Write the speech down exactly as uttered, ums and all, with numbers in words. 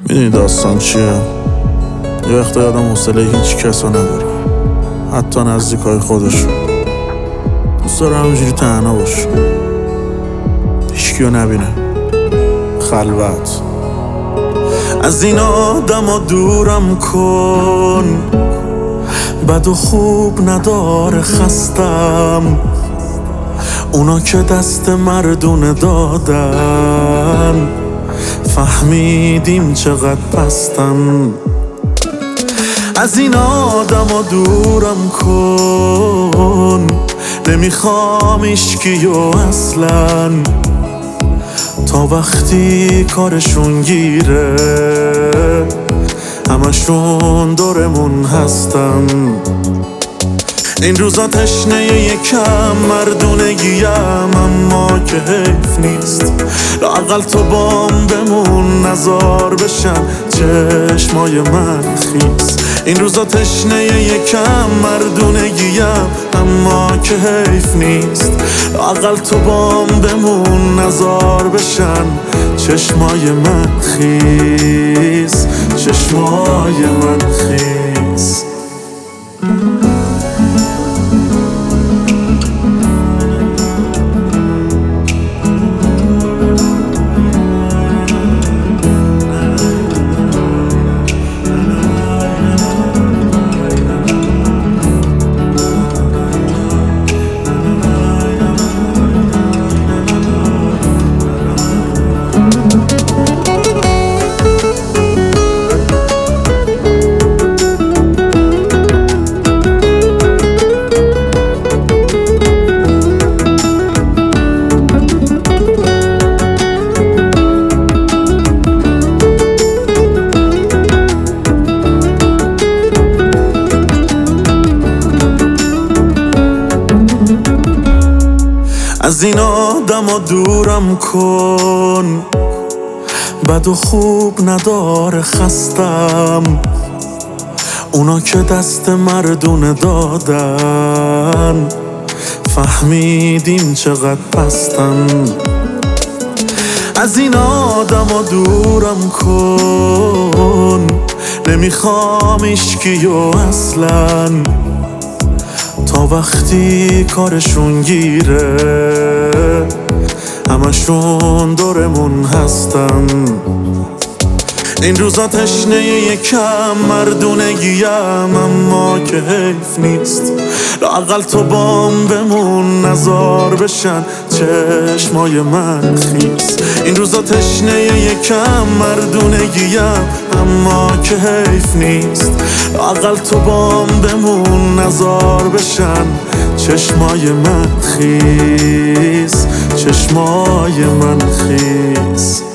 میدونی داستان چیه؟ یه وقتا آدم حوصله هیچ کسو نداره، حتی نزدیکای خودشو. دوست داره همینجوری تنها باشه، هیچکیو نبینه، خلوت. از این آدما دورم کن، بد و خوب نداره خستم. اونا که دست مردونه دادن، فهمیدیم چقدر پستن. از این آدما دورم کن، نمیخوام ایشکیو اصلا، تا وقتی کارشون گیره همشون دورمون هستن. این روزا تشنه یکم مردونگیم، اما که حیف نیست لااقل تو بام بمون، نزار بشن چشمای من خیس. این روزا تشنه یکم مردونگیم، اما که حیف نیست لااقل تو بام بمون، نزار بشن چشمای من خیس، چشمای من خیس. از این آدما دورم کن، بد و خوب نداره خستم. اونا که دست مردونه دادن، فهمیدیم چقدر پستن. از این آدما دورم کن، نمیخوام ایشکیو اصلا، تا وقتی کارشون گیره همشون دورمون هستن. این روزا تشنه یکم مردونگیم، اما که حیف نیست لااقل تو بام بمون، نزار بشن چشمای من خیس. این روزا تشنه یکم مردونگیم، اما که حیف نیست لااقل تو بام بمون، نزار بشن چشمای من خیس، چشمای من خیس.